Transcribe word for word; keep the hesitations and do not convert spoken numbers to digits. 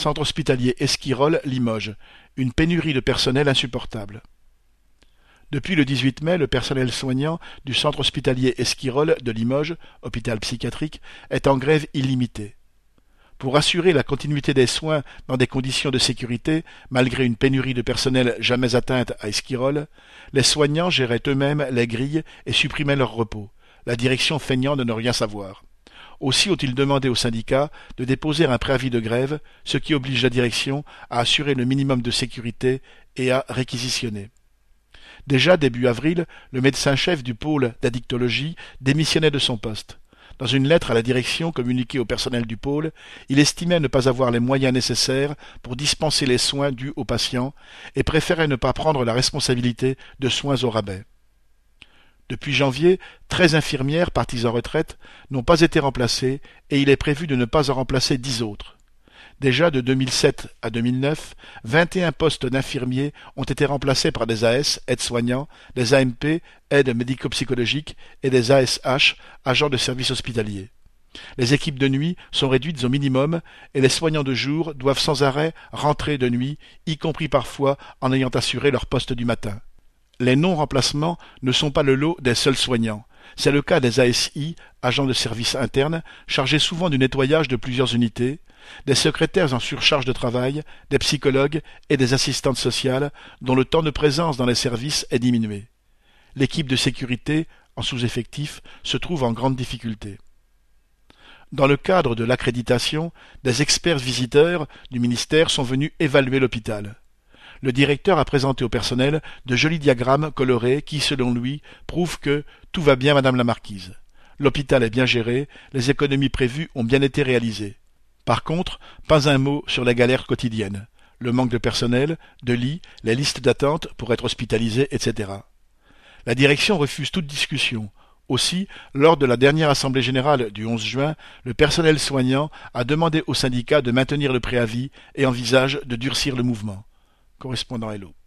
Centre hospitalier Esquirol, Limoges. Une pénurie de personnel insupportable. Depuis le dix-huit mai, le personnel soignant du centre hospitalier Esquirol de Limoges, hôpital psychiatrique, est en grève illimitée. Pour assurer la continuité des soins dans des conditions de sécurité, malgré une pénurie de personnel jamais atteinte à Esquirol, les soignants géraient eux-mêmes les grilles et supprimaient leur repos, la direction feignant de ne rien savoir. Aussi ont-ils demandé au syndicat de déposer un préavis de grève, ce qui oblige la direction à assurer le minimum de sécurité et à réquisitionner. Déjà début avril, le médecin-chef du pôle d'addictologie démissionnait de son poste. Dans une lettre à la direction communiquée au personnel du pôle, il estimait ne pas avoir les moyens nécessaires pour dispenser les soins dus aux patients et préférait ne pas prendre la responsabilité de soins au rabais. Depuis janvier, treize infirmières parties en retraite n'ont pas été remplacées et il est prévu de ne pas en remplacer dix autres. Déjà de deux mille sept à deux mille neuf, vingt et un postes d'infirmiers ont été remplacés par des A S, aides-soignants, des A M P, aides médico-psychologiques, et des A S H, agents de service hospitalier. Les équipes de nuit sont réduites au minimum et les soignants de jour doivent sans arrêt rentrer de nuit, y compris parfois en ayant assuré leur poste du matin. Les non-remplacements ne sont pas le lot des seuls soignants. C'est le cas des A S I, agents de service interne, chargés souvent du nettoyage de plusieurs unités, des secrétaires en surcharge de travail, des psychologues et des assistantes sociales dont le temps de présence dans les services est diminué. L'équipe de sécurité, en sous-effectif, se trouve en grande difficulté. Dans le cadre de l'accréditation, des experts visiteurs du ministère sont venus évaluer l'hôpital. Le directeur a présenté au personnel de jolis diagrammes colorés qui, selon lui, prouvent que « tout va bien, madame la marquise ». L'hôpital est bien géré, les économies prévues ont bien été réalisées. Par contre, pas un mot sur les galères quotidiennes, le manque de personnel, de lits, les listes d'attente pour être hospitalisé, et cetera. La direction refuse toute discussion. Aussi, lors de la dernière assemblée générale du onze juin, le personnel soignant a demandé au syndicat de maintenir le préavis et envisage de durcir le mouvement. Correspondant Hello.